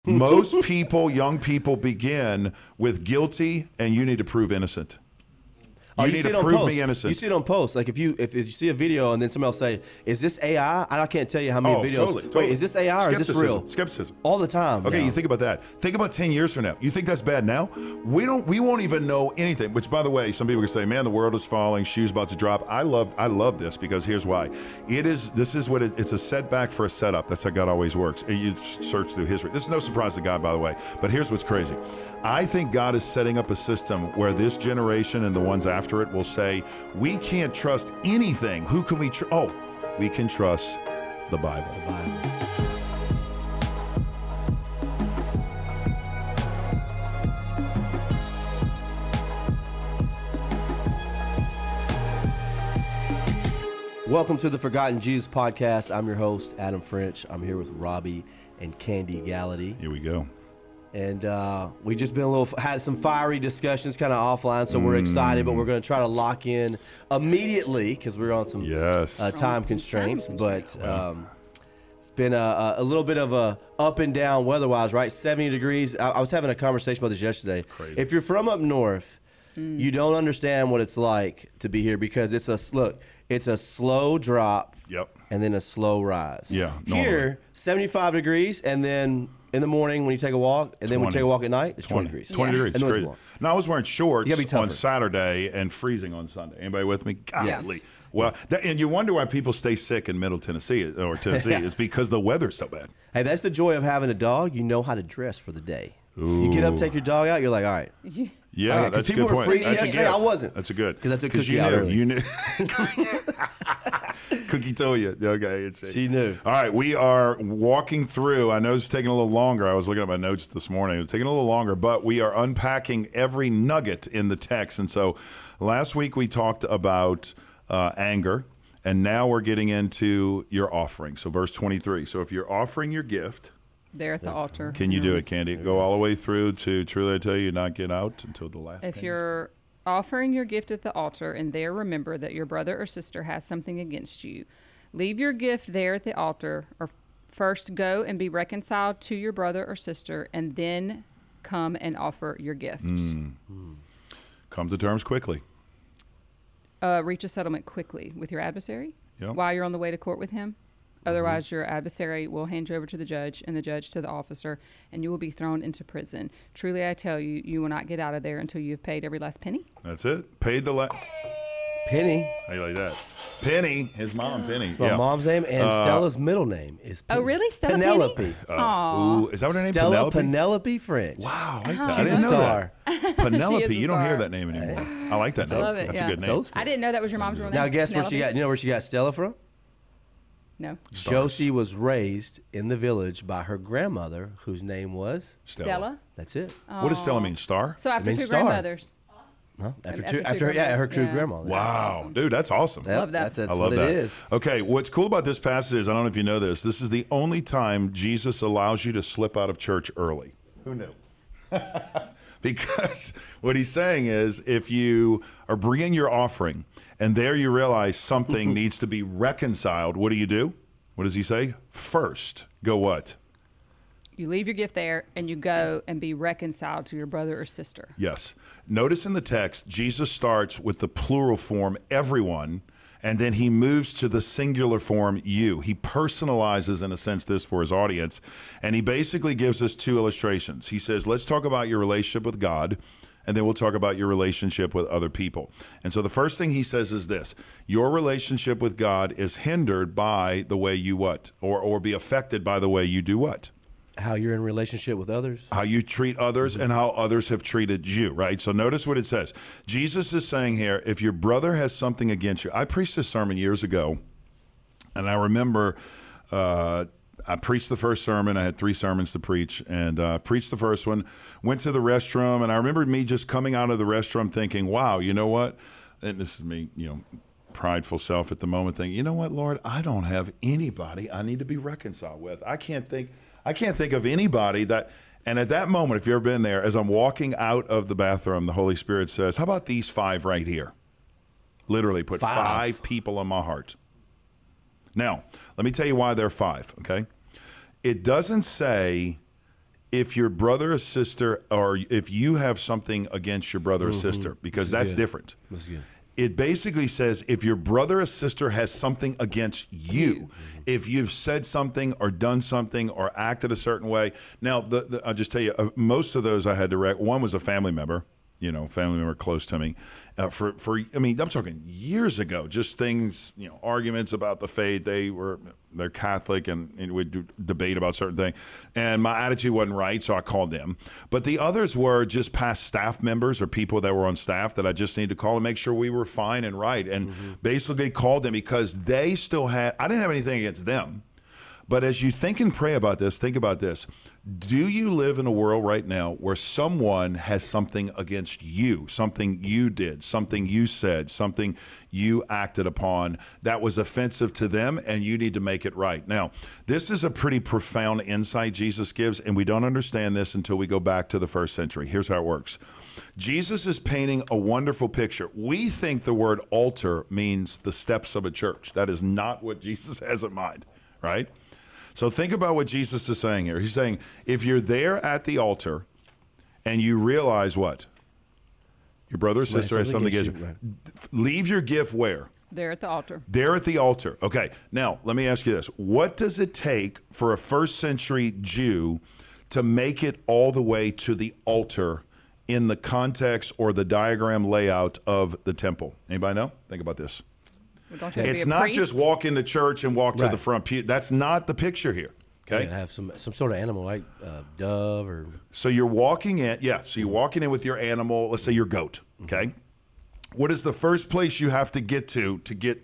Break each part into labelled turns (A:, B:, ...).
A: Most people, young people, begin with guilty, and you need to prove innocent. You need to prove me innocent.
B: You see it on posts. Like if you see a video and then somebody else say, "Is this AI?" I can't tell you how many videos.
A: Totally.
B: Wait, is this AI or is this real?
A: Skepticism.
B: All the time.
A: Okay,
B: now.
A: you think about that. Think about 10 years from now. You think that's bad now? We won't even know anything. Which, by the way, some people are say, "Man, the world is falling. Shoes about to drop." I love this because here's why. It's a setback for a setup. That's how God always works. You search through history. This is no surprise to God, by the way. But here's what's crazy. I think God is setting up a system where this generation and the ones after it will say, we can't trust anything. Who can we trust? Oh, we can trust the Bible.
B: Welcome to the Forgotten Jesus podcast. I'm your host, Adam French. I'm here with Robbie and Candy Gallaty.
A: Here we go.
B: And we just had some fiery discussions kind of offline, so we're excited, but we're going to try to lock in immediately because we're on some time constraints. But it's been a little bit of a up and down weather-wise, right? 70 degrees. I was having a conversation about this yesterday.
A: Crazy.
B: If you're from up north, you don't understand what it's like to be here because it's a slow drop and then a slow rise.
A: Yeah.
B: Here, 75 degrees, and then in the morning when you take a walk, and then when you take a walk at night, it's 20 degrees.
A: 20 degrees.
B: And
A: Crazy. No, I was wearing shorts on
B: tougher.
A: Saturday and freezing on Sunday. Anybody with me? Golly.
B: Yes.
A: Well, and you wonder why people stay sick in Middle Tennessee or Tennessee. It's because the weather's so bad.
B: Hey, that's the joy of having a dog. You know how to dress for the day. You get up, take your dog out, you're like, all right.
A: Yeah, that's a good point.
B: Freezing
A: That's a
B: yesterday,
A: gift.
B: I wasn't.
A: That's a good.
B: Because I took Cookie out early.
A: You knew. Cookie told you. Okay.
B: She knew.
A: All right, we are walking through. I know it's taking a little longer. I was looking at my notes this morning. It's taking a little longer, but we are unpacking every nugget in the text. And so last week we talked about anger, and now we're getting into your offering. So verse 23. So if you're offering your gift...
C: There at the altar.
A: Can you do it, Candy? Go all the way through to truly I tell you, not get out until the last.
C: If you're offering your gift at the altar and there remember that your brother or sister has something against you, leave your gift there at the altar, or first go and be reconciled to your brother or sister, and then come and offer your gift.
A: Come to terms quickly.
C: Reach a settlement quickly with your adversary while you're on the way to court with him. Otherwise, your adversary will hand you over to the judge, and the judge to the officer, and you will be thrown into prison. Truly, I tell you, you will not get out of there until you've paid every last penny.
A: That's it. Paid the last
B: Penny.
A: How you like that? Penny. His mom, Penny.
B: It's my mom's name, and Stella's middle name is Penny.
C: Oh, really? Stella
B: Penelope.
C: Penny?
A: Ooh, is that what her name?
B: Stella Penelope French.
A: Wow, I like that. I
B: She's
A: didn't
B: a
A: know
B: star.
A: that. Penelope.
C: She is a
A: You don't hear
C: star.
A: that name anymore. I like that name.
C: love it,
A: That's
C: yeah.
A: a good
B: It's
A: name.
B: old school.
C: I didn't know that was your mom's real name.
B: Now, guess where she got?
C: Penelope?
B: You know where she got Stella from?
C: No.
B: Josie was raised in the village by her grandmother, whose name was
C: Stella?
B: That's it.
A: What does Stella mean? Star?
C: So after
B: means
C: two
B: star.
C: grandmothers.
B: No,
C: After
B: her true
C: yeah.
B: grandmother.
A: Wow,
C: awesome.
A: dude, that's awesome.
B: Yep,
C: Love that.
B: That's
A: I love
B: what
A: that.
B: it is.
A: Okay, what's cool about this passage is, I don't know if you know this, this is the only time Jesus allows you to slip out of church early. Who knew? Because what he's saying is, if you are bringing your offering and there you realize something needs to be reconciled, what do? What does he say? First, go what?
C: You leave your gift there and you go and be reconciled to your brother or sister.
A: Yes. Notice in the text, Jesus starts with the plural form, everyone, and then he moves to the singular form, you. He personalizes, in a sense, this for his audience, and he basically gives us two illustrations. He says, let's talk about your relationship with God, and then we'll talk about your relationship with other people. And so the first thing he says is this: your relationship with God is hindered by the way you what? Or be affected by the way you do what?
B: How you're in relationship with others.
A: How you treat others and how others have treated you, right? So notice what it says. Jesus is saying here, if your brother has something against you. I preached this sermon years ago, and I remember I preached the first sermon. I had 3 sermons to preach, and preached the first one, went to the restroom, and I remember me just coming out of the restroom thinking, wow, you know what? And this is me, prideful self at the moment thinking, you know what, Lord, I don't have anybody I need to be reconciled with. I can't think of anybody that, and at that moment, if you've ever been there, as I'm walking out of the bathroom, the Holy Spirit says, how about these 5 right here? Literally put 5 people on my heart. Now, let me tell you why there are 5, okay? It doesn't say if your brother or sister, or if you have something against your brother or sister, because that's different.
B: That's good.
A: It basically says if your brother or sister has something against you, if you've said something or done something or acted a certain way. Now, I'll just tell you, most of those I had to one was a family member, family member close to me. I mean, I'm talking years ago, just things, arguments about the faith. They're Catholic and we'd debate about certain things. And my attitude wasn't right, so I called them. But the others were just past staff members or people that were on staff that I just needed to call and make sure we were fine and right. And basically called them because they still had, I didn't have anything against them. But as you think and pray about this, think about this. Do you live in a world right now where someone has something against you, something you did, something you said, something you acted upon that was offensive to them, and you need to make it right? Now, this is a pretty profound insight Jesus gives, and we don't understand this until we go back to the first century. Here's how it works. Jesus is painting a wonderful picture. We think the word altar means the steps of a church. That is not what Jesus has in mind, right? So think about what Jesus is saying here. He's saying, if you're there at the altar and you realize what? Your brother or sister has something against you. Leave your gift where?
C: There at the altar.
A: There at the altar. Okay. Now, let me ask you this. What does it take for a first century Jew to make it all the way to the altar in the context or the diagram layout of the temple? Anybody know? Think about this. It's not priest? Just walk into church and walk to the front pew. That's not the picture here. Okay,
B: have some sort of animal like dove or.
A: So you're walking in, So you're walking in with your animal. Let's say your goat. Okay, what is the first place you have to get to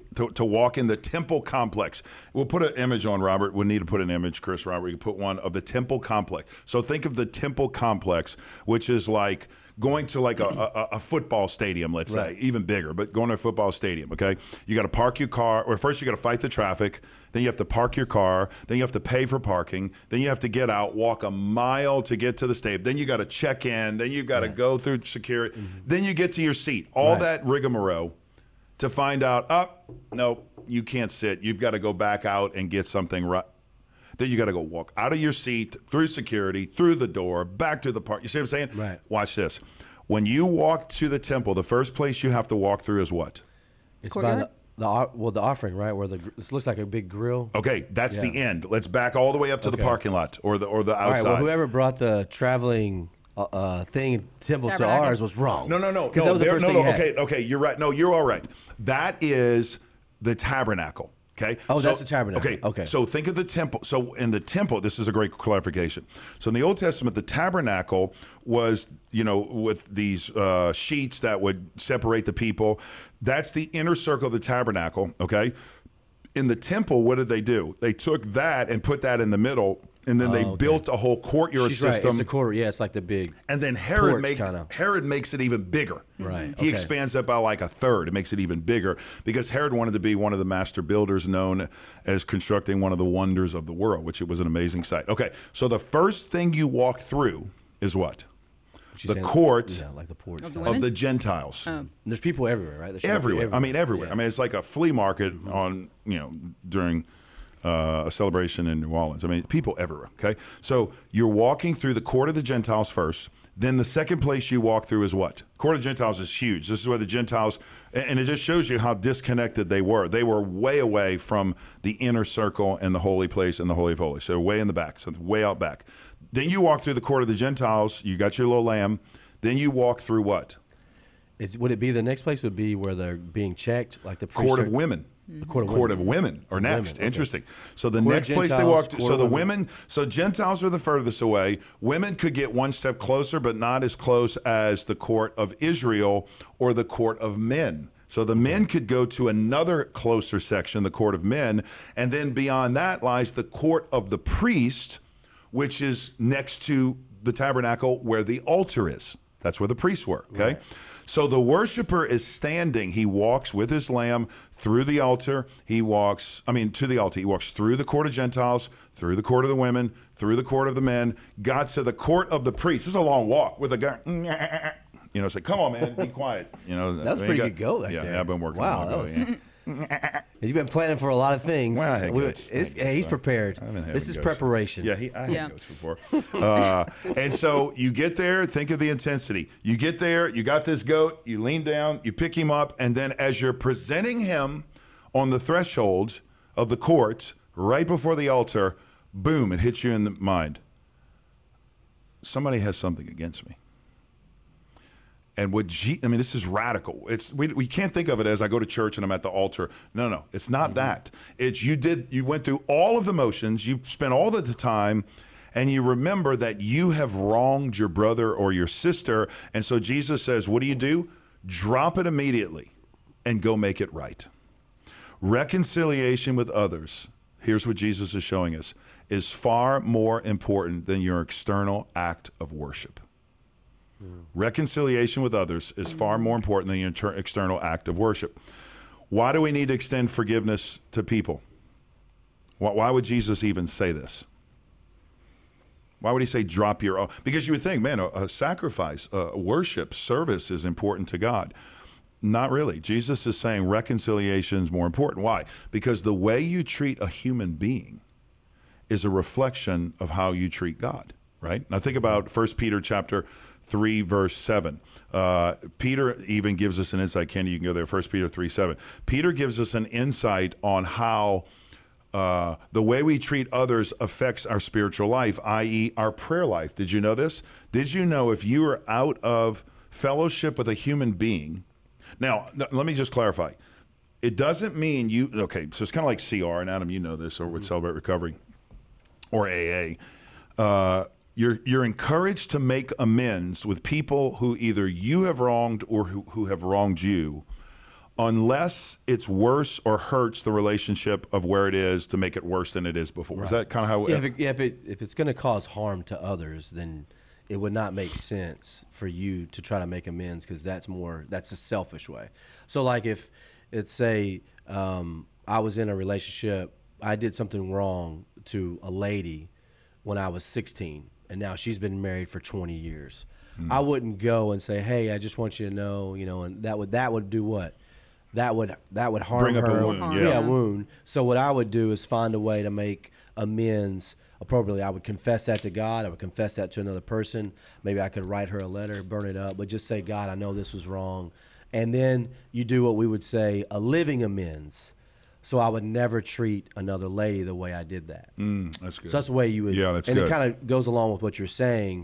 A: walk in the temple complex? We'll put an image on, Robert. We need to put an image, Chris. Robert, you can put one of the temple complex. So think of the temple complex, which is like going to like a football stadium, let's say, even bigger, but going to a football stadium, okay? You got to park your car, or first you got to fight the traffic, then you have to park your car, then you have to pay for parking, then you have to get out, walk a mile to get to the stadium, then you got to check in, then you got to go through security, then you get to your seat. All that rigmarole to find out, no, you can't sit. You've got to go back out and get something right. Then you got to go walk out of your seat, through security, through the door, back to the park. You see what I'm saying?
B: Right.
A: Watch this. When you walk to the temple, the first place you have to walk through is what?
B: It's by the offering, right? Where this looks like a big grill.
A: Okay, that's the end. Let's back all the way up to the parking lot or the outside.
B: All right, well, whoever brought the traveling temple to ours was wrong.
A: No.
B: Because that was the first thing you had.
A: Okay, you're right. No, you're all right. That is the tabernacle. Okay.
B: Oh, that's the tabernacle. Okay.
A: So think of the temple. So in the temple, this is a great clarification. So in the Old Testament, the tabernacle was, with these sheets that would separate the people. That's the inner circle of the tabernacle. Okay. In the temple, what did they do? They took that and put that in the middle. And then they built a whole courtyard system.
B: Right. It's the courtyard. Yeah, it's like the big.
A: And then Herod makes it even bigger.
B: Right.
A: He expands that by like a third. It makes it even bigger because Herod wanted to be one of the master builders, known as constructing one of the wonders of the world, which it was an amazing sight. Okay, so the first thing you walk through is what? The court
B: like the porch
A: of the Gentiles.
B: Oh. There's people everywhere, right?
A: Everywhere. I mean, everywhere.
B: Yeah.
A: I mean, it's like a flea market on during a celebration in New Orleans. I mean, people everywhere, okay? So you're walking through the court of the Gentiles first. Then the second place you walk through is what? Court of the Gentiles is huge. This is where the Gentiles, and it just shows you how disconnected they were. They were way away from the inner circle and the holy place and the Holy of Holies. So way in the back, so way out back. Then you walk through the court of the Gentiles. You got your little lamb. Then you walk through what?
B: Would it be the next place would be where they're being checked, like the
A: court of women?
B: The
A: court of women are next.
B: Women, okay.
A: Interesting. So the next place they walked, so the women, so Gentiles were the furthest away. Women could get one step closer, but not as close as the court of Israel or the court of men. So the men could go to another closer section, the court of men, and then beyond that lies the court of the priest, which is next to the tabernacle where the altar is. That's where the priests were, okay? Right. So the worshiper is standing. He walks with his lamb through the altar. To the altar. He walks through the court of Gentiles, through the court of the women, through the court of the men, got to the court of the priests. This is a long walk with a guy. Say, come on, man, be quiet.
B: That was pretty good go right there.
A: Yeah, I've been working
B: on
A: that.
B: You've been planning for a lot of things.
A: Well, I had goats.
B: He's prepared. This is
A: goats.
B: preparation.
A: Yeah, I had goats before. And so you get there, think of the intensity. You get there, you got this goat, you lean down, you pick him up, and then as you're presenting him on the threshold of the court, right before the altar, boom, it hits you in the mind. Somebody has something against me. And this is radical. We can't think of it as I go to church and I'm at the altar. No, it's not that. It's you went through all of the motions, you spent all of the time, and you remember that you have wronged your brother or your sister. And so Jesus says, what do? Drop it immediately and go make it right. Reconciliation with others, here's what Jesus is showing us, is far more important than your external act of worship. Reconciliation with others is far more important than your external act of worship. Why do we need to extend forgiveness to people? Why would Jesus even say this? Why would he say drop your own? Because you would think, man, a sacrifice, worship, service is important to God. Not really. Jesus is saying reconciliation is more important. Why? Because the way you treat a human being is a reflection of how you treat God, right? Now think about 1 Peter chapter 3, verse 7. Peter even gives us an insight. Candy, you can go there. 1 Peter 3:7. Peter gives us an insight on how the way we treat others affects our spiritual life, i.e. our prayer life. Did you know this? Did you know if you are out of fellowship with a human being? Now, let me just clarify. It doesn't mean okay, so it's kind of like CR, and Adam, you know this, or with Celebrate Recovery, or AA. You're encouraged to make amends with people who either you have wronged or who have wronged you, unless it's worse or hurts the relationship of where it is to make it worse than it is before. Right. Is that kind of how?
B: If it's going to cause harm to others, then it would not make sense for you to try to make amends, because that's a selfish way. So like if it's say I was in a relationship, I did something wrong to a lady when I was 16. And now she's been married for 20 years. I wouldn't go and say, "Hey, I just want you to know," and that would do what? That would harm
A: Bring
B: her.
A: Up a wound.
B: Yeah, wound. So what I would do is find a way to make amends appropriately. I would confess that to God. I would confess that to another person. Maybe I could write her a letter, burn it up, but just say, "God, I know this was wrong." And then you do what we would say a living amends. So I would never treat another lady the way I did that.
A: That's good.
B: So that's the way you would.
A: Yeah, that's
B: and
A: good.
B: And it kind of goes along with what you're saying.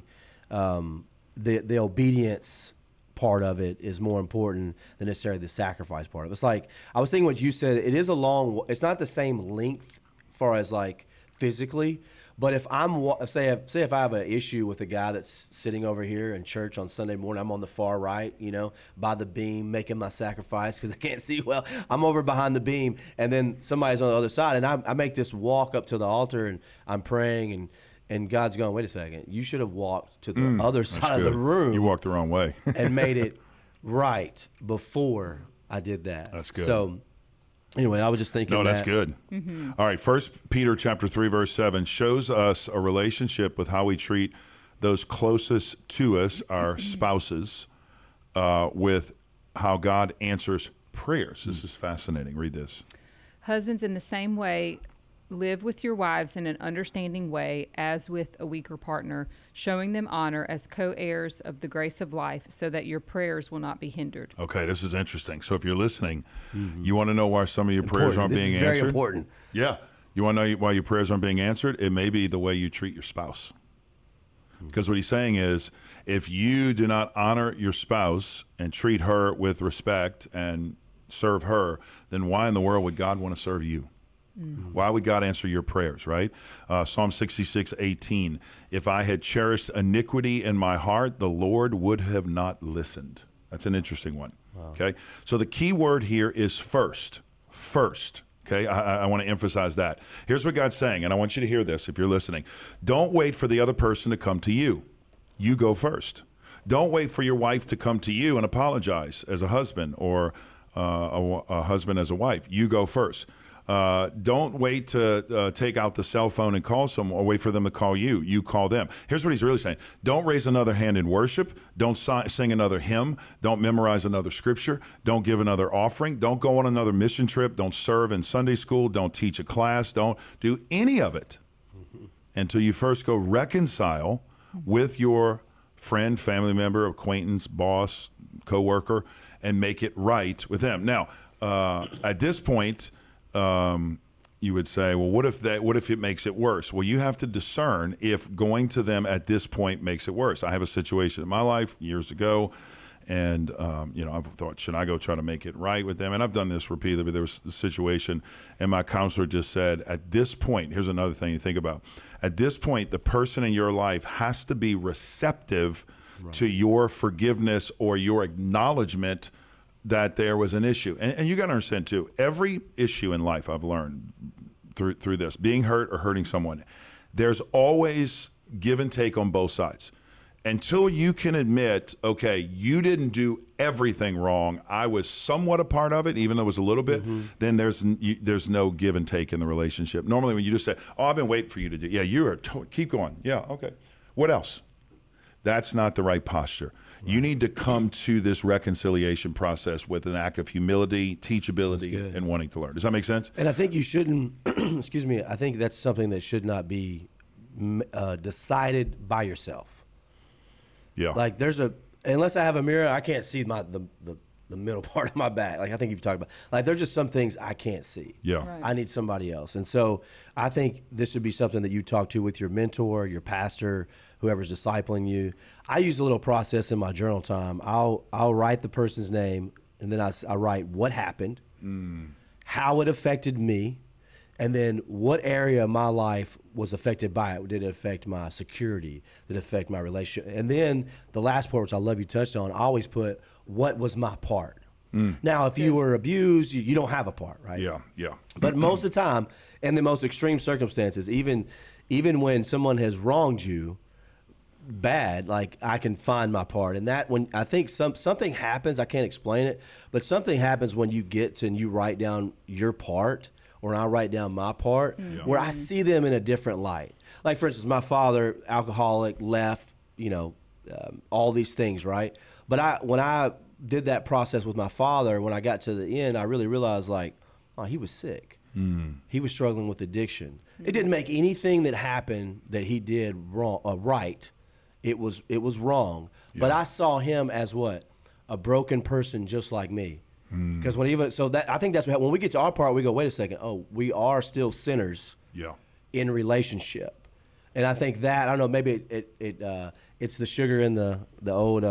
B: The obedience part of it is more important than necessarily the sacrifice part of it. It's like, I was thinking what you said, it's not the same length as far as like physically, but if say if I have an issue with a guy that's sitting over here in church on Sunday morning, I'm on the far right, by the beam, making my sacrifice because I can't see well. I'm over behind the beam, and then somebody's on the other side, and I make this walk up to the altar, and I'm praying, and God's going, wait a second, you should have walked to the other side of the room.
A: You walked the wrong way.
B: And made it right before I did that.
A: That's good.
B: So anyway, I was just thinking.
A: No, that's good. All right, 1 Peter chapter 3, verse 7 shows us a relationship with how we treat those closest to us, our spouses, with how God answers prayers. This is fascinating. Read this.
C: Husbands, in the same way, live with your wives in an understanding way as with a weaker partner, showing them honor as co-heirs of the grace of life, so that your prayers will not be hindered.
A: Okay, this is interesting. So if you're listening, you want to know why some of your prayers aren't being answered?
B: Very important.
A: Yeah. You want to know why your prayers aren't being answered? It may be the way you treat your spouse. Because what he's saying is, if you do not honor your spouse and treat her with respect and serve her, then why in the world would God want to serve you? Why would God answer your prayers, right? Psalm 66:18. If I had cherished iniquity in my heart, the Lord would have not listened. That's an interesting one. Wow. Okay. So the key word here is first. First. Okay. I want to emphasize that. Here's what God's saying, and I want you to hear this if you're listening. Don't wait for the other person to come to you. You go first. Don't wait for your wife to come to you and apologize as a husband, or a husband as a wife. You go first. Don't wait to take out the cell phone and call someone or wait for them to call you. You call them. Here's what he's really saying. Don't raise another hand in worship. Don't sing another hymn. Don't memorize another scripture. Don't give another offering. Don't go on another mission trip. Don't serve in Sunday school. Don't teach a class. Don't do any of it until you first go reconcile with your friend, family member, acquaintance, boss, coworker, and make it right with them. Now, at this point, you would say, well, what if it makes it worse? Well, you have to discern if going to them at this point makes it worse. I have a situation in my life years ago, and I've thought, should I go try to make it right with them? And I've done this repeatedly, but there was a situation, and my counselor just said, at this point, here's another thing you think about. At this point, the person in your life has to be receptive to your forgiveness or your acknowledgement that there was an issue. And you got to understand, too, every issue in life I've learned through this, being hurt or hurting someone, there's always give and take on both sides. Until you can admit, okay, you didn't do everything wrong, I was somewhat a part of it, even though it was a little bit, then there's no give and take in the relationship. Normally when you just say, oh, I've been waiting for you to do, yeah, you are, keep going. Yeah, okay. What else? That's not the right posture. You need to come to this reconciliation process with an act of humility, teachability, and wanting to learn. Does that make sense?
B: And I think you shouldn't, excuse me, I think that's something that should not be decided by yourself.
A: Yeah.
B: Like unless I have a mirror, I can't see the middle part of my back. Like I think you've talked about. Like there's just some things I can't see.
A: Yeah.
C: Right.
B: I need somebody else. And so I think this would be something that you talk to with your mentor, your pastor, whoever's discipling you. I use a little process in my journal time. I'll write the person's name, and then I write what happened, how it affected me, and then what area of my life was affected by it. Did it affect my security? Did it affect my relationship? And then the last part, which I love you touched on, I always put what was my part. Now, if you were abused, you don't have a part, right?
A: Yeah, yeah.
B: But most of the time, in the most extreme circumstances, even when someone has wronged you bad, like I can find my part. And that when I think something happens, I can't explain it, but something happens when you get to and you write down your part, or I write down my part, where I see them in a different light. Like, for instance, my father, alcoholic, left, all these things, right? But when I did that process with my father, when I got to the end, I really realized, like, oh, he was sick. He was struggling with addiction. It didn't make anything that happened that he did wrong, right. It was wrong. Yeah. But I saw him as what? A broken person just like me. Because I think that's what, when we get to our part, we go, wait a second. Oh, we are still sinners.
A: Yeah.
B: In relationship, and I think that I don't know. Maybe it's the sugar in the old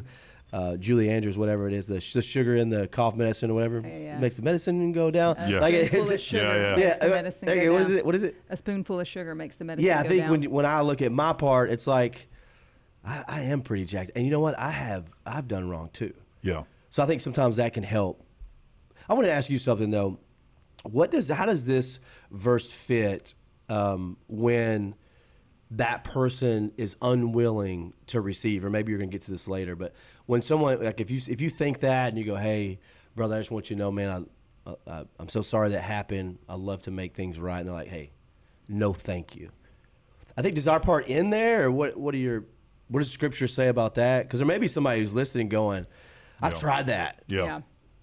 B: Julie Andrews, whatever it is, the sugar in the cough medicine or whatever makes the medicine go down.
C: A spoonful of sugar makes the medicine go down.
B: What is it?
C: A spoonful of sugar makes the medicine.
B: Yeah, I think
C: down.
B: when I look at my part, it's like I am pretty jacked, and you know what? I've done wrong too.
A: Yeah.
B: So I think sometimes that can help. I want to ask you something though. How does this verse fit when that person is unwilling to receive? Or maybe you're going to get to this later, but when someone, like if you think that and you go, hey, brother, I just want you to know, man, I'm so sorry that happened. I love to make things right. And they're like, hey, no, thank you. I think, does our part in there, or what does Scripture say about that? Because there may be somebody who's listening going, I've tried that.
A: Yeah.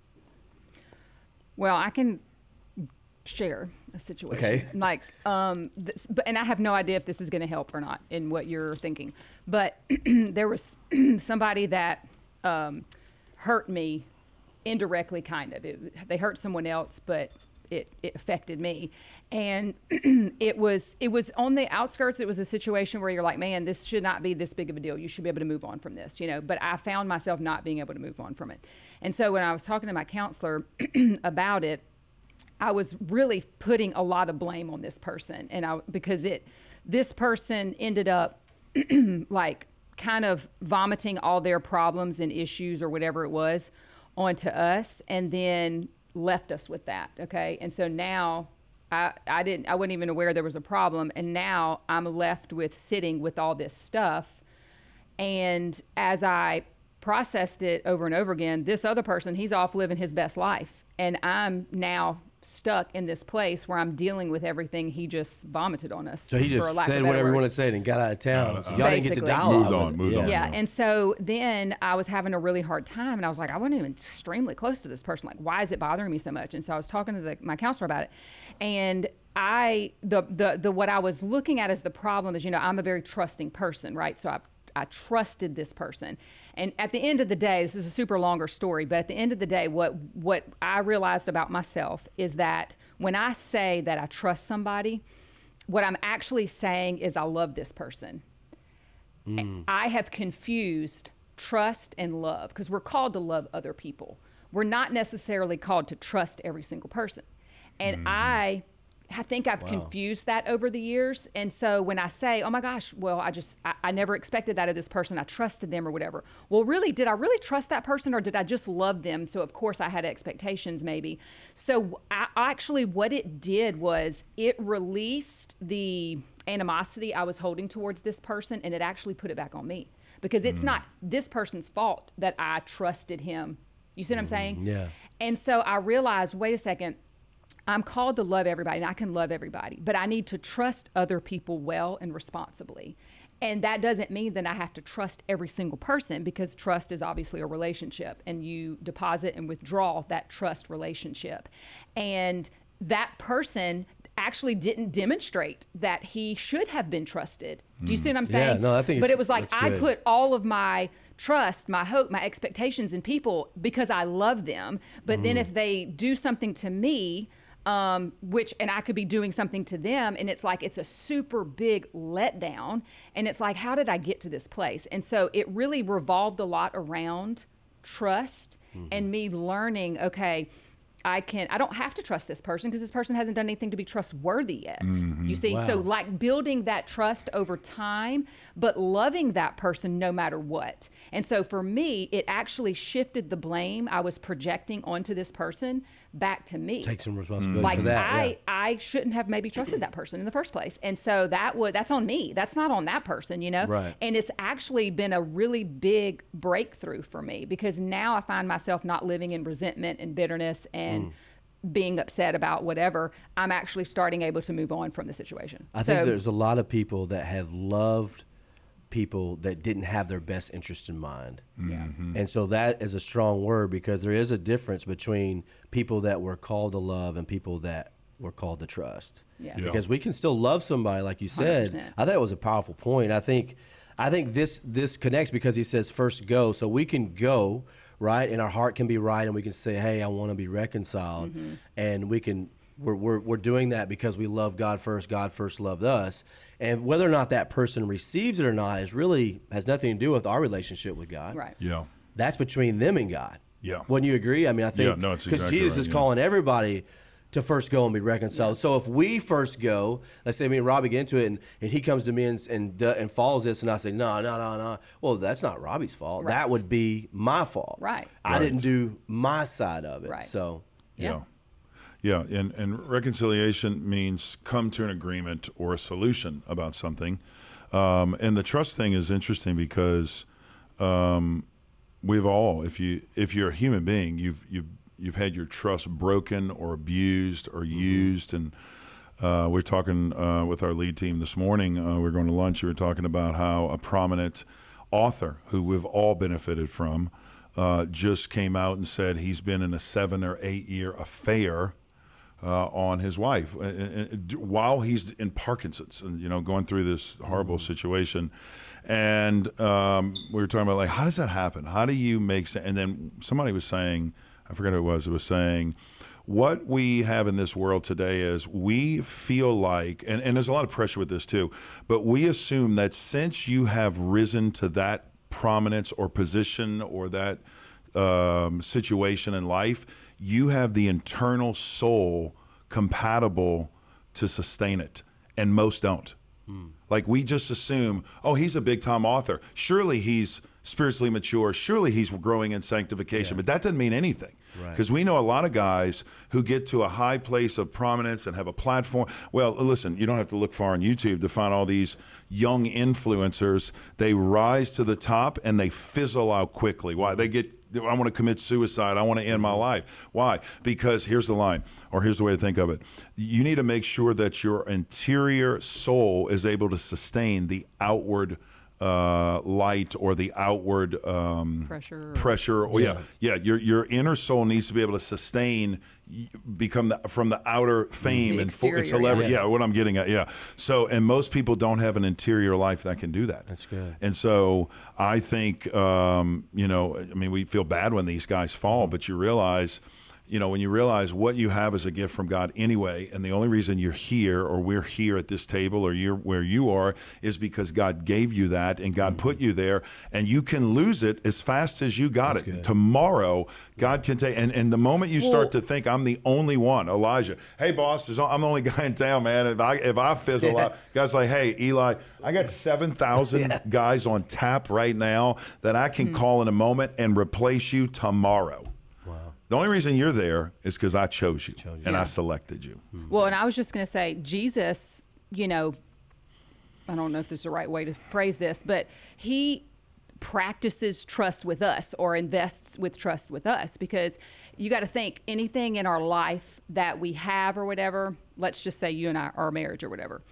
C: Well, I can share a situation.
B: Okay.
C: Like, and I have no idea if this is going to help or not in what you're thinking. But there was somebody that hurt me indirectly, kind of. They hurt someone else, but it affected me. And it was on the outskirts. It was a situation where you're like, man, this should not be this big of a deal. You should be able to move on from this, But I found myself not being able to move on from it. And so when I was talking to my counselor about it, I was really putting a lot of blame on this person, because this person ended up like kind of vomiting all their problems and issues or whatever it was onto us, and then left us with that. Okay, and so now I wasn't even aware there was a problem, and now I'm left with sitting with all this stuff. And as I processed it over and over again, this other person, he's off living his best life, and I'm now stuck in this place where I'm dealing with everything he just vomited on us.
B: So he just said whatever he wanted to say and got out of town. So y'all didn't get to dialogue.
A: Moved on.
C: Yeah, and so then I was having a really hard time, and I was like, I wasn't even extremely close to this person. Like, why is it bothering me so much? And so I was talking to my counselor about it, and what I was looking at as the problem is, I'm a very trusting person, right? So I trusted this person. And at the end of the day, this is a super longer story, but at the end of the day, what I realized about myself is that when I say that I trust somebody, what I'm actually saying is I love this person. I have confused trust and love, because we're called to love other people. We're not necessarily called to trust every single person. And I think I've confused that over the years. And so when I say, oh my gosh, well, I never expected that of this person, I trusted them or whatever. Well, really, did I really trust that person, or did I just love them? So of course I had expectations maybe. So actually what it did was it released the animosity I was holding towards this person, and it actually put it back on me, because it's not this person's fault that I trusted him. You see what I'm saying?
B: Yeah.
C: And so I realized, wait a second, I'm called to love everybody, and I can love everybody, but I need to trust other people well and responsibly. And that doesn't mean that I have to trust every single person, because trust is obviously a relationship, and you deposit and withdraw that trust relationship. And that person actually didn't demonstrate that he should have been trusted. Do you see what I'm saying?
B: Yeah, no, I think
C: but it was like I
B: good.
C: put all of my trust, my hope, my expectations in people because I love them. But then if they do something to me, and I could be doing something to them, and it's like it's a super big letdown, and it's like, how did I get to this place? And so it really revolved a lot around trust and me learning, okay, I don't have to trust this person because this person hasn't done anything to be trustworthy yet. You see?
B: Wow.
C: So like building that trust over time, but loving that person no matter what. And so for me, it actually shifted the blame I was projecting onto this person back to me.
B: Take some responsibility for that.
C: I shouldn't have maybe trusted that person in the first place. And so that's on me. That's not on that person,
B: Right.
C: And it's actually been a really big breakthrough for me, because now I find myself not living in resentment and bitterness and being upset about whatever. I'm actually starting able to move on from the situation.
B: I think there's a lot of people that have loved people that didn't have their best interest in mind.
C: Yeah.
B: And so that is a strong word, because there is a difference between people that were called to love and people that were called to trust.
C: Yeah.
A: Yeah.
B: Because we can still love somebody, like you said.
C: 100%.
B: I thought it was a powerful point. I think this connects because he says first go. So we can go, right? And our heart can be right, and we can say, hey, I want to be reconciled. And we're doing that because we love God first loved us. And whether or not that person receives it or not has nothing to do with our relationship with God.
C: Right.
A: Yeah.
B: That's between them and God.
A: Yeah.
B: Wouldn't you agree? I mean, I think
A: Yeah, no, it's
B: because
A: exactly
B: Jesus
A: right,
B: is
A: yeah.
B: calling everybody to first go and be reconciled. So if we first go, let's say me and Robbie get into it, and he comes to me and follows this, and I say, no. Well, that's not Robbie's fault.
C: Right.
B: That would be my fault.
C: Right.
B: I didn't do my side of it.
C: Right.
B: So
C: Yeah.
A: Yeah, and reconciliation means come to an agreement or a solution about something. And the trust thing is interesting because we've all, if you're a human being, you've had your trust broken or abused or used. And we're talking with our lead team this morning. We were going to lunch. We were talking about how a prominent author who we've all benefited from just came out and said he's been in a 7 or 8 year affair on his wife while he's in Parkinson's and going through this horrible situation. And we were talking about, like, how does that happen? How do you make sense? And then somebody was saying, I forget who it was saying, what we have in this world today is we feel like, and there's a lot of pressure with this too, but we assume that since you have risen to that prominence or position or that situation in life, you have the internal soul compatible to sustain it, and most don't. Like, we just assume, oh, he's a big time author, surely he's spiritually mature, surely he's growing in sanctification. But that doesn't mean anything, because we know a lot of guys who get to a high place of prominence and have a platform. Well, listen, you don't have to look far on YouTube to find all these young influencers. They rise to the top and they fizzle out quickly. Why? They get want to commit suicide. I want to end my life. Why? Because here's the line, or here's the way to think of it. You need to make sure that your interior soul is able to sustain the outward light or the outward pressure. Or your inner soul needs to be able to sustain, become from the outer fame and celebrity. What I'm getting at. So, and most people don't have an interior life that can do that.
B: That's good.
A: And so I think, we feel bad when these guys fall, but you realize, when you realize what you have is a gift from God anyway, and the only reason you're here or we're here at this table or you're where you are is because God gave you that and God put you there, and you can lose it as fast as you got it. Good. Tomorrow, God can take, and the moment you start to think, I'm the only one, Elijah, hey boss, I'm the only guy in town, man. If I fizzle out, God's like, hey, Eli, I got 7,000 guys on tap right now that I can call in a moment and replace you tomorrow. The only reason you're there is because I chose you and I selected you.
C: Well, and I was just going to say, Jesus, I don't know if this is the right way to phrase this, but he practices trust with us or invests with trust with us, because you got to think anything in our life that we have or whatever, let's just say you and I, our marriage or whatever,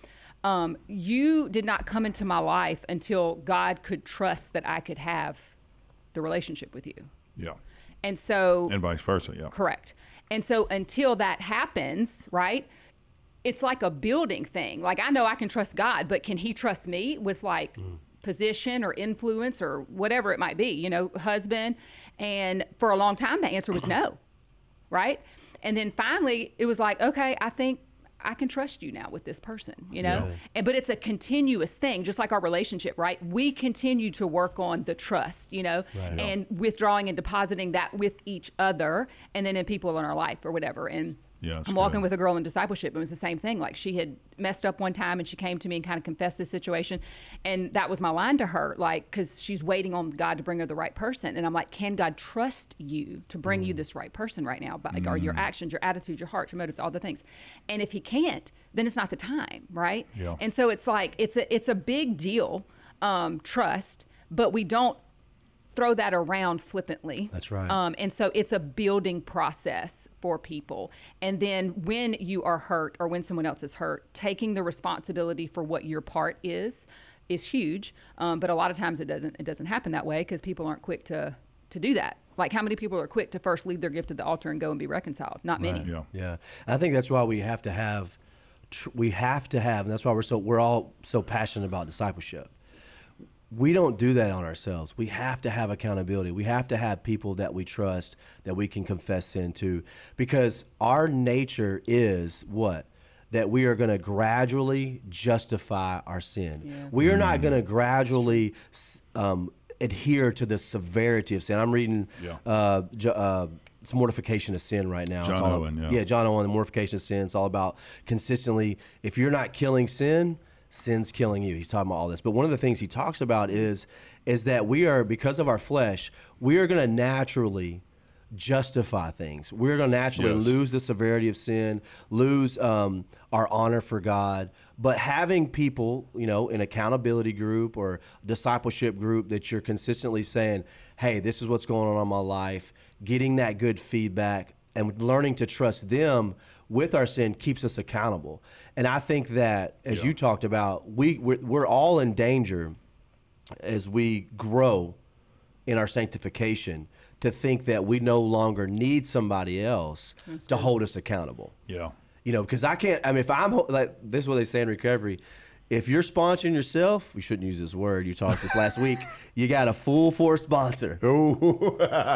C: you did not come into my life until God could trust that I could have the relationship with you.
A: Yeah.
C: And so,
A: and vice versa, yeah.
C: Correct. And so until that happens, right, it's like a building thing. Like, I know I can trust God, but can he trust me with position or influence or whatever it might be, husband? And for a long time, the answer was no, right? And then finally it was like, okay, I think I can trust you now with this person, but it's a continuous thing, just like our relationship, right? We continue to work on the trust, and withdrawing and depositing that with each other and then in people in our life or whatever. And I'm walking with a girl in discipleship. It was the same thing. Like, she had messed up one time and she came to me and kind of confessed this situation. And that was my line to her, because she's waiting on God to bring her the right person. And I'm like, can God trust you to bring you this right person right now? But are your actions, your attitude, your heart, your motives, all the things. And if he can't, then it's not the time, right?
A: Yeah.
C: And so it's like, it's a big deal, trust, but we don't throw that around flippantly.
B: That's right.
C: And so it's a building process for people. And then when you are hurt or when someone else is hurt, taking the responsibility for what your part is huge. But a lot of times it doesn't happen that way because people aren't quick to do that. Like, how many people are quick to first leave their gift at the altar and go and be reconciled? Not many.
B: Yeah. And I think that's why we have to have, and that's why we're all so passionate about discipleship. We don't do that on ourselves. We have to have accountability. We have to have people that we trust, that we can confess sin to, because our nature is what? That we are going to gradually justify our sin. Yeah. We are not going to gradually adhere to the severity of sin. I'm reading it's Mortification of Sin right now.
A: John Owen,
B: John Owen, the Mortification of Sin. It's all about consistently, if you're not killing sin, sin's killing you. He's talking about all this. But one of the things he talks about is that we are, because of our flesh, we are going to naturally justify things. We're going to naturally lose the severity of sin, lose our honor for God. But having people, an accountability group or discipleship group that you're consistently saying, hey, this is what's going on in my life, getting that good feedback and learning to trust them with our sin keeps us accountable. And I think that, as you talked about, we're all in danger as we grow in our sanctification to think that we no longer need somebody else to hold us accountable.
A: Yeah.
B: Because I can't, if I'm, like, this is what they say in recovery, if you're sponsoring yourself, we shouldn't use this word, you taught us this last week, you got a full force sponsor.
A: Ooh.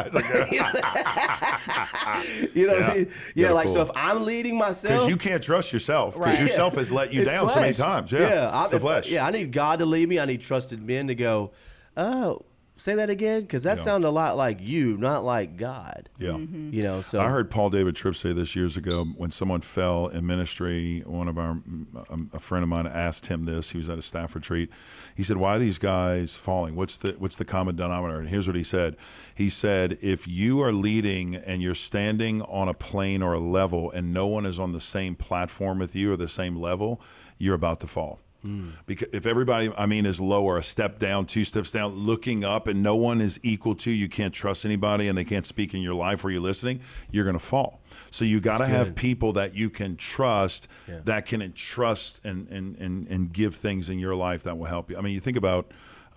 B: You know what I mean? Yeah, like, so if I'm leading myself.
A: Because you can't trust yourself, because yourself has let you down so many times. It's the flesh.
B: I need God to lead me. I need trusted men to go, oh, say that again, because that sounded a lot like you, not like God.
A: Yeah.
C: Mm-hmm.
B: So
A: I heard Paul David Tripp say this years ago when someone fell in ministry. A friend of mine asked him this. He was at a staff retreat. He said, "Why are these guys falling? What's the common denominator?" And here's what he said. He said, "If you are leading and you're standing on a plane or a level, and no one is on the same platform with you or the same level, you're about to fall." Because if everybody, is low or a step down, 2 steps down, looking up, and no one is equal to you, can't trust anybody, and they can't speak in your life where you're listening, you're going to fall. So you got to have people that you can trust, that can entrust and give things in your life that will help you. You think about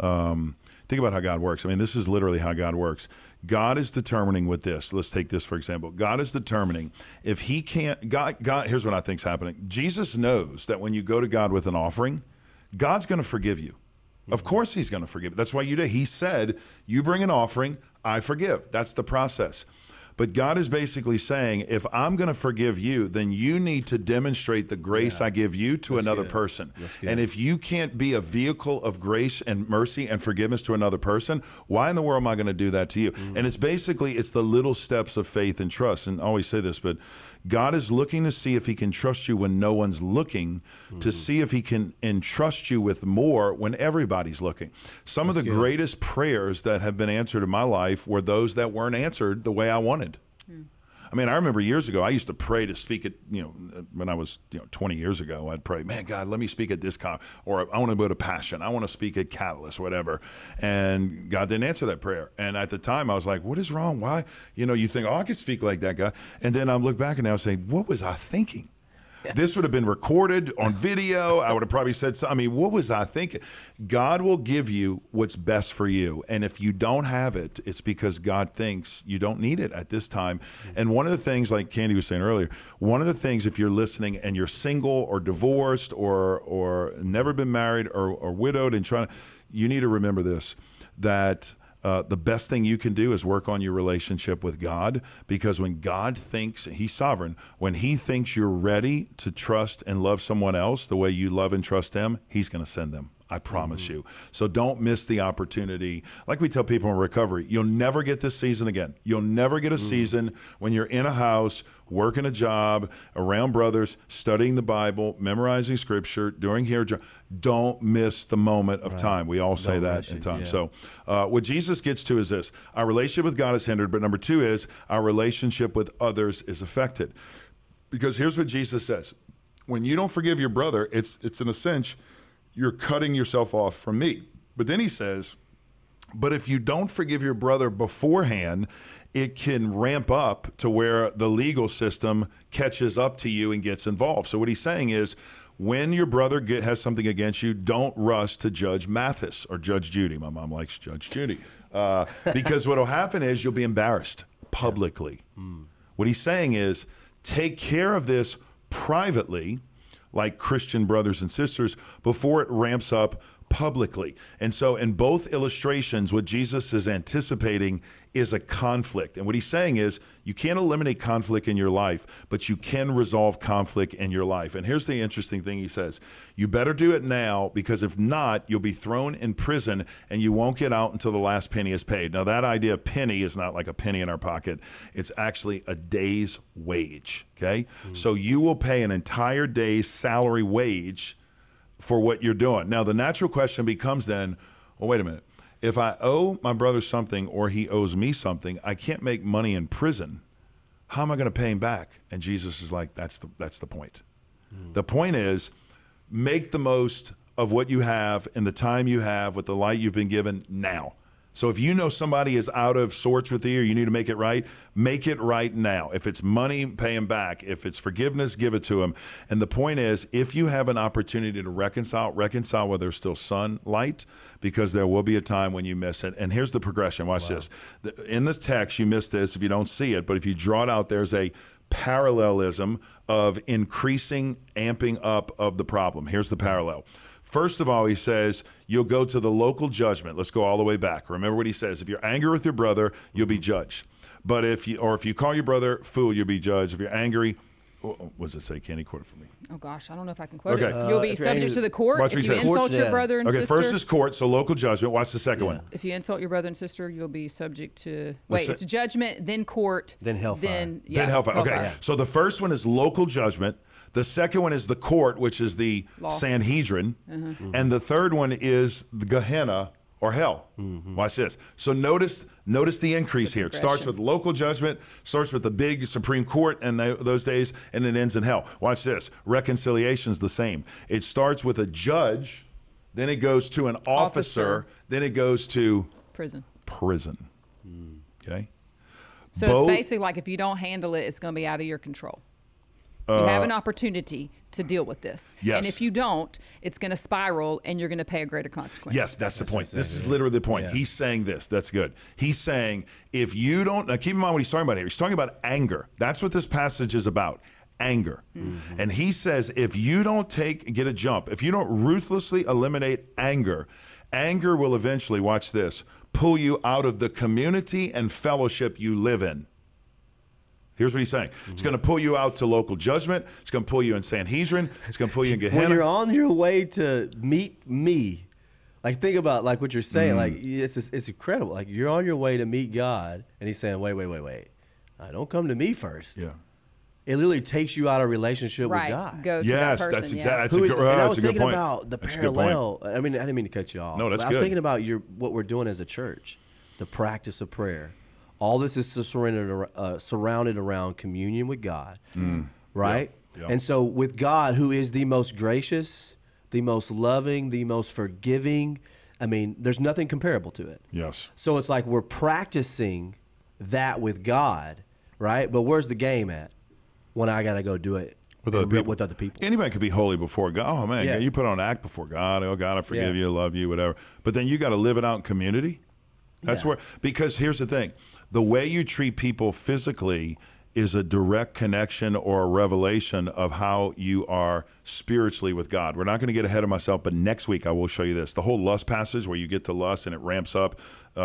A: how God works. This is literally how God works. God is determining with this. Let's take this, for example. God is determining if he can't, God, here's what I think is happening. Jesus knows that when you go to God with an offering, God's going to forgive you. Of course he's going to forgive. That's why you do. He said, you bring an offering, I forgive. That's the process. But God is basically saying, if I'm going to forgive you, then you need to demonstrate the grace I give you to another person. And if you can't be a vehicle of grace and mercy and forgiveness to another person, why in the world am I going to do that to you? And it's the little steps of faith and trust. And I always say this, but God is looking to see if he can trust you when no one's looking, to see if he can entrust you with more when everybody's looking. Some of the greatest prayers that have been answered in my life were those that weren't answered the way I wanted. I remember years ago, I used to pray to speak at, when I was, 20 years ago, I'd pray, man, God, let me speak at this or I want to go to Passion. I want to speak at Catalyst, whatever. And God didn't answer that prayer. And at the time I was like, what is wrong? Why? You think, I could speak like that guy. And then I look back and I was saying, what was I thinking? This would have been recorded on video. I would have probably said something. What was I thinking? God will give you what's best for you. And if you don't have it, it's because God thinks you don't need it at this time. And one of the things, like Candy was saying earlier, one of the things, if you're listening and you're single or divorced or never been married or widowed and you need to remember this, that the best thing you can do is work on your relationship with God, because when God thinks, he's sovereign, when he thinks you're ready to trust and love someone else the way you love and trust him, he's going to send them. I promise you. So don't miss the opportunity. Like we tell people in recovery, you'll never get this season again. You'll never get a season when you're in a house, working a job, around brothers, studying the Bible, memorizing scripture, doing hair job. Don't miss the moment of time. We all say that in time. So what Jesus gets to is this. Our relationship with God is hindered, but number 2 is our relationship with others is affected. Because here's what Jesus says. When you don't forgive your brother, it's in a sense, you're cutting yourself off from me. But then he says, but if you don't forgive your brother beforehand, it can ramp up to where the legal system catches up to you and gets involved. So what he's saying is, when your brother has something against you, don't rush to Judge Mathis or Judge Judy. My mom likes Judge Judy. Because what will happen is you'll be embarrassed publicly. What he's saying is, take care of this privately, like Christian brothers and sisters, before it ramps up publicly. And so in both illustrations, what Jesus is anticipating is a conflict. And what he's saying is, you can't eliminate conflict in your life, but you can resolve conflict in your life. And here's the interesting thing he says. You better do it now, because if not, you'll be thrown in prison and you won't get out until the last penny is paid. Now, that idea of penny is not like a penny in our pocket. It's actually a day's wage, okay? So you will pay an entire day's salary wage for what you're doing. Now, the natural question becomes then, well, wait a minute. If I owe my brother something or he owes me something, I can't make money in prison. How am I going to pay him back? And Jesus is like, that's the point. The point is, make the most of what you have and the time you have with the light you've been given now. So if you know somebody is out of sorts with you or you need to make it right now. If it's money, pay him back. If it's forgiveness, give it to him. And the point is, if you have an opportunity to reconcile while there's still sunlight, because there will be a time when you miss it. And here's the progression. Watch this. In this text, you miss this if you don't see it, but if you draw it out, there's a parallelism of increasing, amping up of the problem. Here's the parallel. First of all, he says, you'll go to the local judgment. Let's go all the way back. Remember what he says. If you're angry with your brother, you'll be judged. But if you call your brother fool, you'll be judged. If you're angry, what does it say? Candy, quote it for me.
C: Oh, gosh, I don't know if I can quote it. You'll be subject to the court.
A: Watch
C: if you insult your brother and sister.
A: Okay, first is court, so local judgment. Watch the second one.
C: If you insult your brother and sister, you'll be subject to... it's judgment, then court.
B: Then hellfire.
A: Then hellfire. Okay, yeah. So the first one is local judgment. The second one is the court, which is the Sanhedrin. And the third one is the Gehenna, or hell. Watch this. So notice the increase here. It starts with local judgment, starts with the big Supreme Court in those days, and it ends in hell. Watch this. Reconciliation's the same. It starts with a judge, then it goes to an officer. Then it goes to
C: prison.
A: Okay?
C: So it's basically like if you don't handle it, it's going to be out of your control. You have an opportunity to deal with this.
A: Yes.
C: And if you don't, it's going to spiral and you're going to pay a greater consequence.
A: Yes, that's the point. This is literally the point. Yeah. He's saying this. That's good. He's saying if you don't, now keep in mind what he's talking about here. He's talking about anger. That's what this passage is about. Anger. And he says if you don't get a jump, if you don't ruthlessly eliminate anger, anger will eventually, watch this, pull you out of the community and fellowship you live in. Here's what he's saying. It's going to pull you out to local judgment. It's going to pull you in Sanhedrin. It's going to pull you in Gehenna.
B: When you're on your way to meet me, like think about like what you're saying. Like it's incredible. Like you're on your way to meet God, and he's saying, wait. Don't come to me first.
A: Yeah.
B: It literally takes you out of relationship with God.
C: Go to that person,
A: that's exactly. And
B: I was thinking about the parallel. I mean, I didn't mean to cut you off.
A: No, that's good.
B: I was thinking about what we're doing as a church, the practice of prayer. All this is surrounded around communion with God, right? Yep. And so with God, who is the most gracious, the most loving, the most forgiving, I mean, there's nothing comparable to it.
A: Yes.
B: So it's like we're practicing that with God, right? But where's the game at when I got to go do it with other people?
A: Anybody could be holy before God. Oh, man, you put on an act before God. Oh, God, I forgive you, love you, whatever. But then you got to live it out in community. That's where, because here's the thing. The way you treat people physically is a direct connection or a revelation of how you are spiritually with God. We're not going to get ahead of myself, but next week I will show you this. The whole lust passage where you get to lust and it ramps up,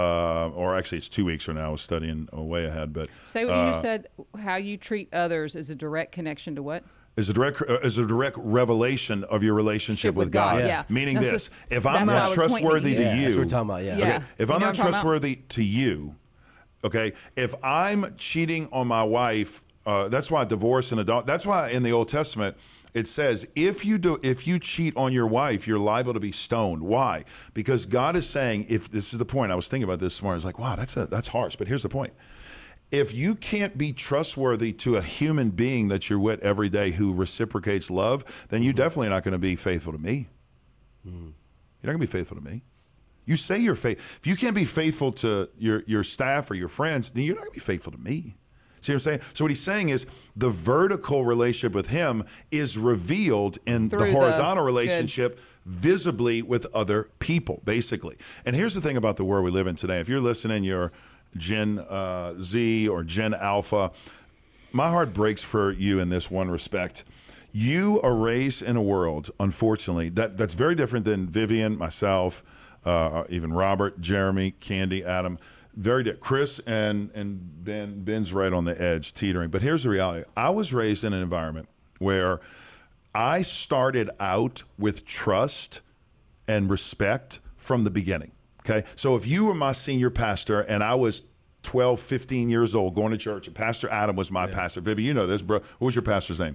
A: or actually it's 2 weeks from now. I was studying way ahead. But
C: say what you just said, how you treat others is a direct connection to what?
A: Is a direct revelation of your relationship with God.
C: Yeah.
A: Meaning this, if I'm not trustworthy to you.
B: That's what we're talking about,
A: Okay, if I'm not trustworthy to you, okay, if I'm cheating on my wife, that's why divorce and adultery, that's why in the Old Testament it says if you cheat on your wife, you're liable to be stoned. Why? Because God is saying, if this is the point, I was thinking about this morning, I was like, wow, that's harsh, but here's the point. If you can't be trustworthy to a human being that you're with every day who reciprocates love, then you're definitely not going to be faithful to me. You're not going to be faithful to me. You say you're faithful. If you can't be faithful to your staff or your friends, then you're not going to be faithful to me. See what I'm saying? So what he's saying is the vertical relationship with him is revealed in the horizontal relationship visibly with other people, basically. And here's the thing about the world we live in today. If you're listening, you're Gen Z or Gen Alpha, my heart breaks for you in this one respect. You are raised in a world, unfortunately, that's very different than Vivian, myself, even Robert, Jeremy, Candy, Adam. Very different. Chris and Ben's right on the edge, teetering. But here's the reality. I was raised in an environment where I started out with trust and respect from the beginning. Okay, so if you were my senior pastor and I was 12, 15 years old going to church, and Pastor Adam was my pastor. Vivi, you know this, bro. What was your pastor's name?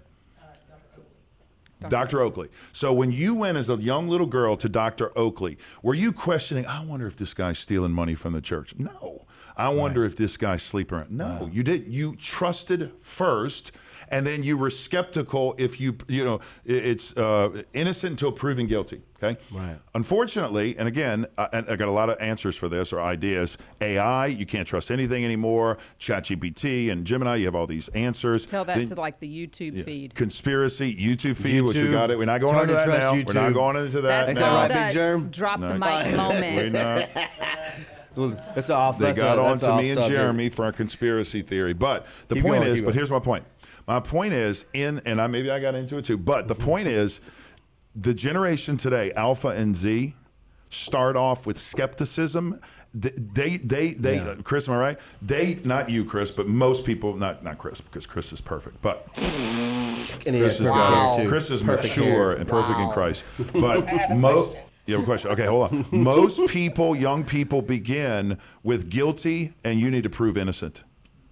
A: Dr. Oakley. So when you went as a young little girl to Dr. Oakley, were you questioning, I wonder if this guy's stealing money from the church? No. I wonder if this guy's sleeping around. No, you didn't. You trusted first, and then you were skeptical if it's innocent until proven guilty. Okay.
B: Right.
A: Unfortunately, and again, I got a lot of answers for this or ideas. AI, you can't trust anything anymore. ChatGPT and Gemini, you have all these answers.
C: Tell that to like the YouTube feed.
A: Conspiracy, YouTube feed, which we got it. We're not going into that now.
B: YouTube.
A: We're not going into that
C: That's
A: now.
B: Right, Big Germ?
C: Drop the mic moment.
A: We're not.
B: That's off.
A: They got on to me and Jeremy for our conspiracy theory. But the point is, but here's my point. My point is, maybe I got into it too, but the point is, the generation today, Alpha and Z, start off with skepticism. They Chris, am I right? Not you, Chris, but most people, not Chris, because Chris is perfect, but Chris is mature and perfect in Christ. But you have a question? Okay, hold on. Most people, young people, begin with guilty, and you need to prove innocent.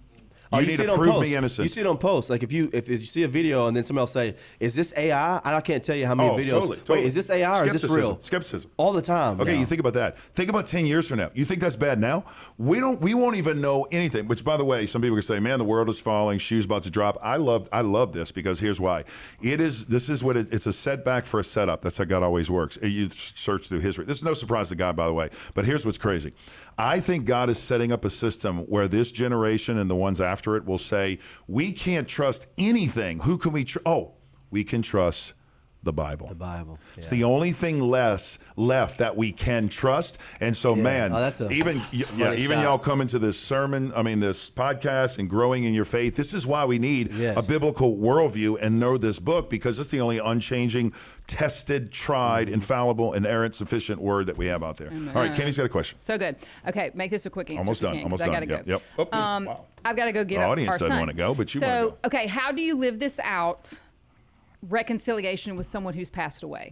A: You need to prove me innocent.
B: You see it on posts. Like if you see a video and then somebody else say, "Is this AI?" I can't tell you how many videos.
A: Totally.
B: Wait, is this AI or is this real?
A: Skepticism.
B: All the time.
A: Okay,
B: now.
A: you think about that. Think about 10 years from now. You think that's bad now? We won't even know anything. Which, by the way, some people can say, "Man, the world is falling. Shoes about to drop." I love this because here's why. This is what it's a setback for a setup. That's how God always works. You search through history. This is no surprise to God, by the way. But here's what's crazy. I think God is setting up a system where this generation and the ones after it will say, we can't trust anything. Who can we trust? Oh, we can trust the Bible.
B: The Bible. Yeah.
A: It's the only thing left that we can trust. And so, man, even y'all coming to this sermon, this podcast and growing in your faith, this is why we need a biblical worldview and know this book, because it's the only unchanging, tested, tried, infallible, inerrant, sufficient word that we have out there. All right, Kenny's got a question.
C: So good. Okay, make this a quick answer.
A: Almost done.
C: I got to go.
A: Yep. Oh, wow.
C: I've got to go get
A: the
C: our
A: audience doesn't
C: son.
A: want to go, but you want to go.
C: Okay, how do you live this out? Reconciliation with someone who's passed away.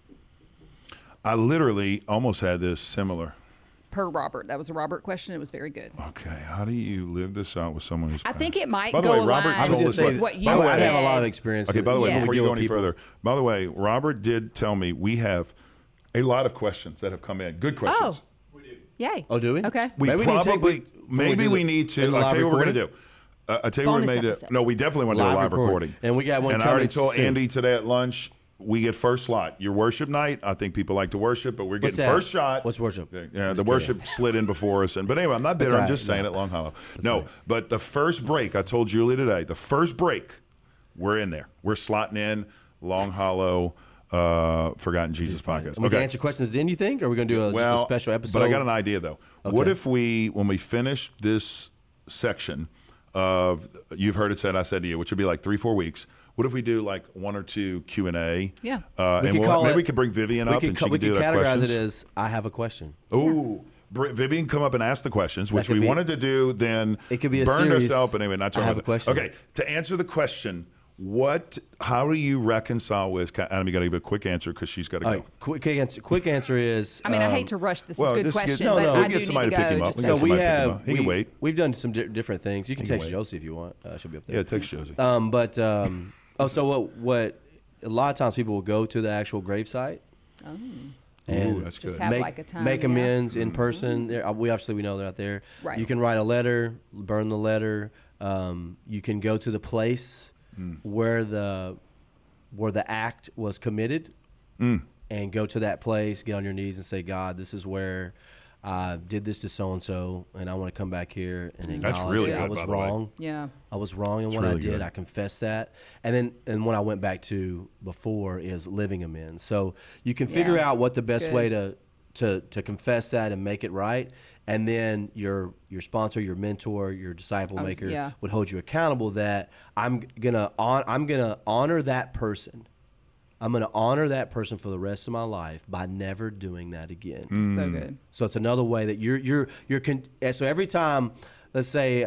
A: I literally almost had this similar.
C: Per Robert. That was a Robert question. It was very good.
A: Okay. How do you live this out with someone who's passed?
C: I think it might
A: go
C: go
A: Robert
C: aligned
A: told us
C: with what you
B: by the way,
C: said.
B: I have a lot of experience.
A: Okay, by the way,
C: Yes.
A: before you go any further, by the way, Robert did tell me we have a lot of questions that have come in. Good questions.
C: Oh. Yay.
B: Oh, do we?
C: Okay.
A: Maybe we need to. I'll tell you what we're going to do. I'll tell you what we made it. No, we definitely want to do a live recording.
B: And we got one.
A: And I already told Andy today at lunch, we get first slot. Your worship night, I think people like to worship, but we're getting first shot.
B: What's worship?
A: Yeah, the worship slid in before us. But anyway, I'm not bitter. I'm just saying it, Long Hollow. But the first break, I told Julie today, the first break, we're in there. We're slotting in Long Hollow, Forgotten Jesus podcast.
B: We can answer questions then, you think? Or are we going to do just a special episode?
A: But I got an idea, though. Okay. What if when we finish this section of, you've heard it said, I said to you, which would be like 3-4 weeks, what if we do like 1 or 2 Q&A?
C: Yeah.
A: Maybe we could bring Vivian up and she could do that
B: categorize
A: questions.
B: it as, I have a question.
A: Ooh. Vivian come up and ask the questions, which we wanted to do, then
B: it could be a
A: burned
B: series.
A: ourselves. But anyway, not
B: I have a question.
A: Okay, to answer the question, how do you reconcile with, Adam, you got to give a quick answer because she's got to go.
B: Quick answer is,
C: I I hate to rush. This is a good question,
A: but
C: I
A: we'll
C: do
A: get
C: need
A: somebody
C: to
A: to pick him
C: go.
A: up.
B: So
A: he can wait.
B: We've done some different things. You can text Josie if you want. She'll be up there.
A: Yeah, text Josie.
B: So what a lot of times people will go to the actual gravesite.
C: Oh.
B: And
A: that's good.
C: Just have like a time,
B: make amends in person. We know they're out there.
C: Right.
B: You can write a letter, burn the letter. You can go to the place where the act was committed, and go to that place, get on your knees, and say, God, this is where I did this to so and so, and I want to come back here and acknowledge that I was wrong.
C: Yeah,
B: I was wrong in what I did. I confess that, and what I went back to before is living amends. So you can figure out what the best way to confess that and make it right, and then your sponsor, your mentor, your disciple maker would hold you accountable. That I'm gonna honor that person. I'm going to honor that person for the rest of my life by never doing that again.
C: So good.
B: So it's another way that so every time, let's say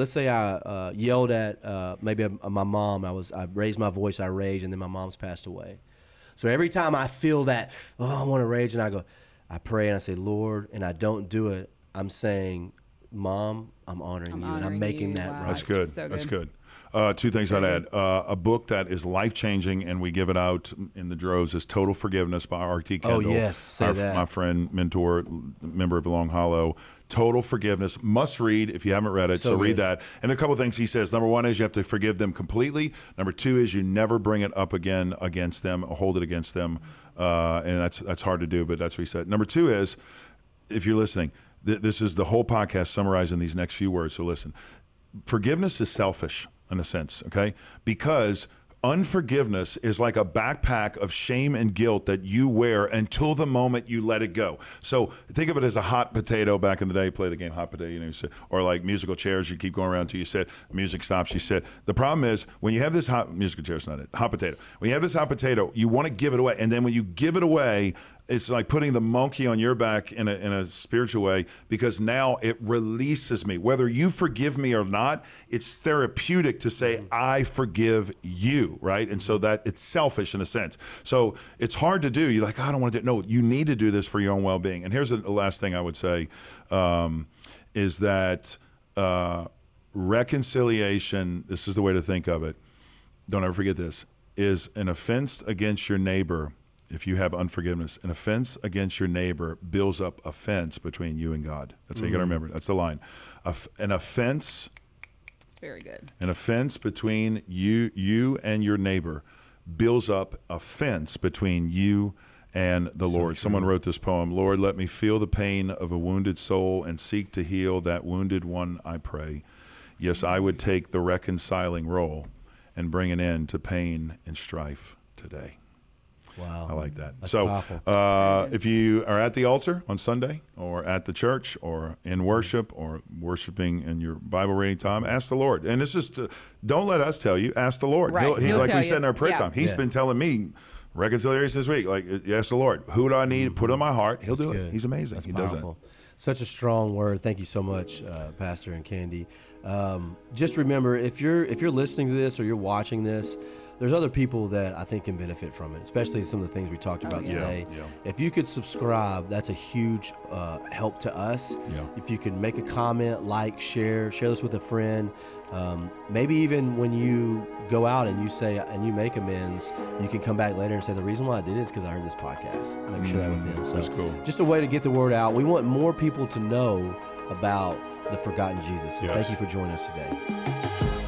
B: I yelled at maybe my mom, I raised my voice, I raged, and then my mom's passed away. So every time I feel that, I want to rage, and I pray and I say, Lord, and I don't do it, I'm saying, Mom, I'm honoring you, and I'm making that right.
A: That's good.
C: So good.
A: That's good. 2 things I'd add. A book that is life-changing, and we give it out in the droves, is Total Forgiveness by R.T. Kendall.
B: Oh, yes. Say that.
A: My friend, mentor, member of Long Hollow. Total Forgiveness. Must read if you haven't read it, so read that. And a couple things he says. Number 1 is you have to forgive them completely. Number 2 is you never bring it up again against them or hold it against them. And that's hard to do, but that's what he said. Number 2 is, if you're listening, this is the whole podcast summarized in these next few words, so listen. Forgiveness is selfish in a sense, okay? Because unforgiveness is like a backpack of shame and guilt that you wear until the moment you let it go. So think of it as a hot potato. Back in the day, play the game hot potato, you sit, or like musical chairs, you keep going around until you sit, music stops, you sit. The problem is when you have this musical chair's not it, hot potato. When you have this hot potato, you want to give it away. And then when you give it away, it's like putting the monkey on your back in a spiritual way, because now it releases me. Whether you forgive me or not, it's therapeutic to say, I forgive you, right? And so that it's selfish in a sense. So it's hard to do. You're like, I don't want to do it. No, you need to do this for your own well-being. And here's the last thing I would say is that reconciliation, this is the way to think of it. Don't ever forget this, is an offense against your neighbor. If you have unforgiveness, an offense against your neighbor builds up a fence between you and God. That's how you got to remember. That's the line. An offense.
C: Very good.
A: An offense between you and your neighbor builds up a fence between you and the Lord. Someone wrote this poem, Lord, let me feel the pain of a wounded soul and seek to heal that wounded one, I pray. Yes, I would take the reconciling role and bring an end to pain and strife today.
B: Wow.
A: I like that.
B: That's
A: so
B: powerful.
A: if you are at the altar on Sunday or at the church or in worship or worshiping in your Bible reading time, ask the Lord. And it's just, don't let us tell you, ask the Lord.
C: Right.
A: He,
C: He'll
A: like
C: tell
A: we
C: you.
A: said in our prayer
C: Yeah.
A: time, he's been telling me reconciliation this week. Like, ask the Lord, who do I need? Put on my heart. He'll do it. He's amazing.
B: That's
A: he
B: powerful.
A: does it.
B: Such a strong word. Thank you so much, Pastor and Candy. Just remember, if you're listening to this or you're watching this, there's other people that I think can benefit from it, especially some of the things we talked about today.
A: Yeah.
B: If you could subscribe, that's a huge help to us.
A: Yeah.
B: If you can make a comment, like, share this with a friend. Maybe even when you go out and you say and you make amends, you can come back later and say the reason why I did it is because I heard this podcast. Maybe share that with them. So
A: that's cool.
B: Just a way to get the word out. We want more people to know about the forgotten Jesus. So
A: Yes.
B: thank you for joining us today.